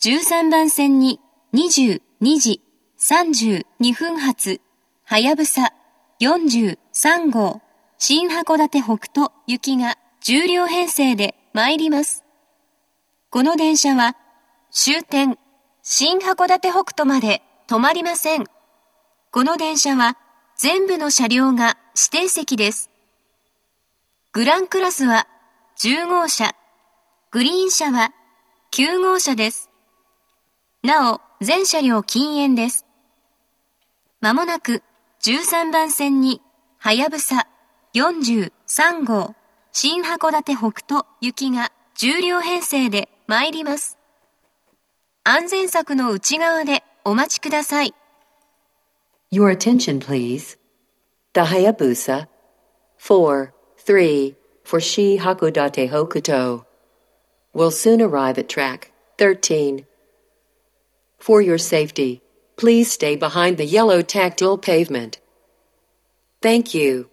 13番線に22時32分発、はやぶさ43号、新函館北斗行きが10両編成で参ります。この電車は終点新函館北斗まで止まりません。この電車は全部の車両が指定席です。グランクラスは10号車、グリーン車は9号車です。なお、全車両禁煙です。まもなく13番線にはやぶさ43号、新函館北斗行きが10両編成で参ります。安全柵の内側でお待ちください。 Your attention, please. The Hayabusa 43 for Shihakodate Hokuto will soon arrive at track 13. For your safety, please stay behind the yellow tactile pavement. Thank you.